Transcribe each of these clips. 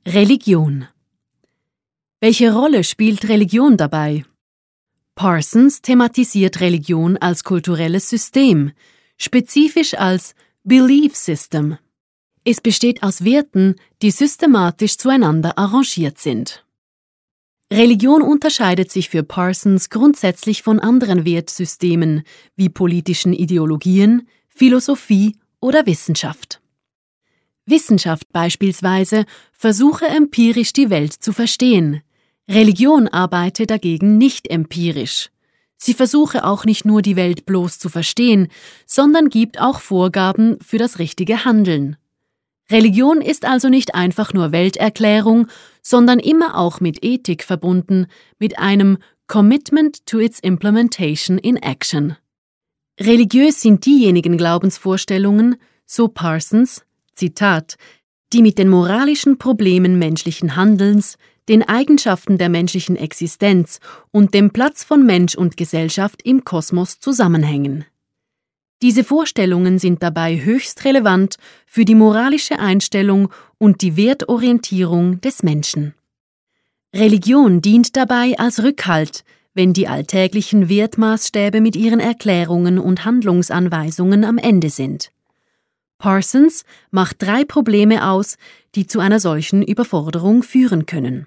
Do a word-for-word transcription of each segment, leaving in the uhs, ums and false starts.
Religion. Welche Rolle spielt Religion dabei? Parsons thematisiert Religion als kulturelles System, spezifisch als Belief System. Es besteht aus Werten, die systematisch zueinander arrangiert sind. Religion unterscheidet sich für Parsons grundsätzlich von anderen Wertsystemen wie politischen Ideologien, Philosophie oder Wissenschaft. Wissenschaft beispielsweise versuche empirisch die Welt zu verstehen. Religion arbeite dagegen nicht empirisch. Sie versuche auch nicht nur die Welt bloß zu verstehen, sondern gibt auch Vorgaben für das richtige Handeln. Religion ist also nicht einfach nur Welterklärung, sondern immer auch mit Ethik verbunden, mit einem Commitment to its implementation in action. Religiös sind diejenigen Glaubensvorstellungen, so Parsons, Zitat, die mit den moralischen Problemen menschlichen Handelns, den Eigenschaften der menschlichen Existenz und dem Platz von Mensch und Gesellschaft im Kosmos zusammenhängen. Diese Vorstellungen sind dabei höchst relevant für die moralische Einstellung und die Wertorientierung des Menschen. Religion dient dabei als Rückhalt, wenn die alltäglichen Wertmaßstäbe mit ihren Erklärungen und Handlungsanweisungen am Ende sind. Parsons macht drei Probleme aus, die zu einer solchen Überforderung führen können.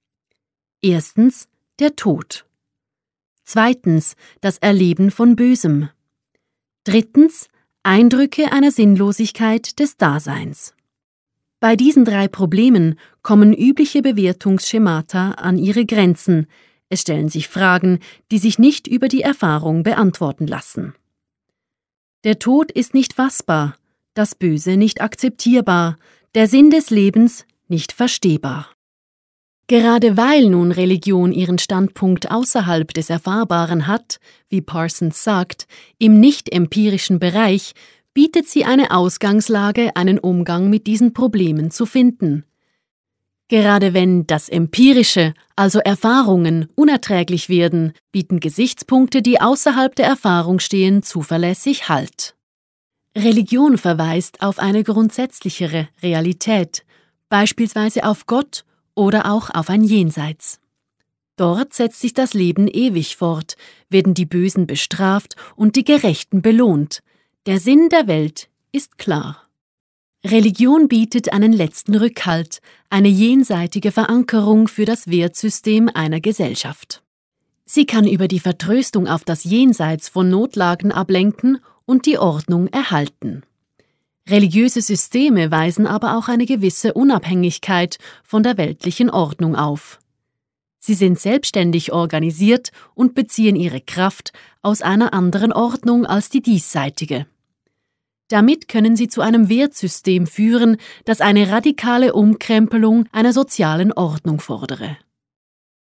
Erstens der Tod. Zweitens das Erleben von Bösem. Drittens Eindrücke einer Sinnlosigkeit des Daseins. Bei diesen drei Problemen kommen übliche Bewertungsschemata an ihre Grenzen. Es stellen sich Fragen, die sich nicht über die Erfahrung beantworten lassen. Der Tod ist nicht fassbar, das Böse nicht akzeptierbar, der Sinn des Lebens nicht verstehbar. Gerade weil nun Religion ihren Standpunkt außerhalb des Erfahrbaren hat, wie Parsons sagt, im nicht-empirischen Bereich, bietet sie eine Ausgangslage, einen Umgang mit diesen Problemen zu finden. Gerade wenn das Empirische, also Erfahrungen, unerträglich werden, bieten Gesichtspunkte, die außerhalb der Erfahrung stehen, zuverlässig Halt. Religion verweist auf eine grundsätzlichere Realität, beispielsweise auf Gott oder auch auf ein Jenseits. Dort setzt sich das Leben ewig fort, werden die Bösen bestraft und die Gerechten belohnt. Der Sinn der Welt ist klar. Religion bietet einen letzten Rückhalt, eine jenseitige Verankerung für das Wertsystem einer Gesellschaft. Sie kann über die Vertröstung auf das Jenseits von Notlagen ablenken und die Ordnung erhalten. Religiöse Systeme weisen aber auch eine gewisse Unabhängigkeit von der weltlichen Ordnung auf. Sie sind selbstständig organisiert und beziehen ihre Kraft aus einer anderen Ordnung als die diesseitige. Damit können sie zu einem Wertsystem führen, das eine radikale Umkrempelung einer sozialen Ordnung fordere.